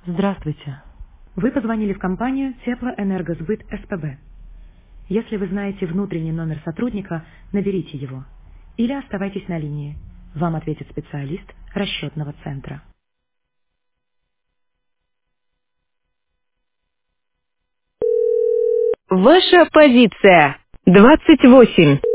Здравствуйте. Вы позвонили в компанию Теплоэнергосбыт СПБ. Если вы знаете внутренний номер сотрудника, наберите его. Или оставайтесь на линии. Вам ответит специалист расчетного центра. Ваша позиция 28.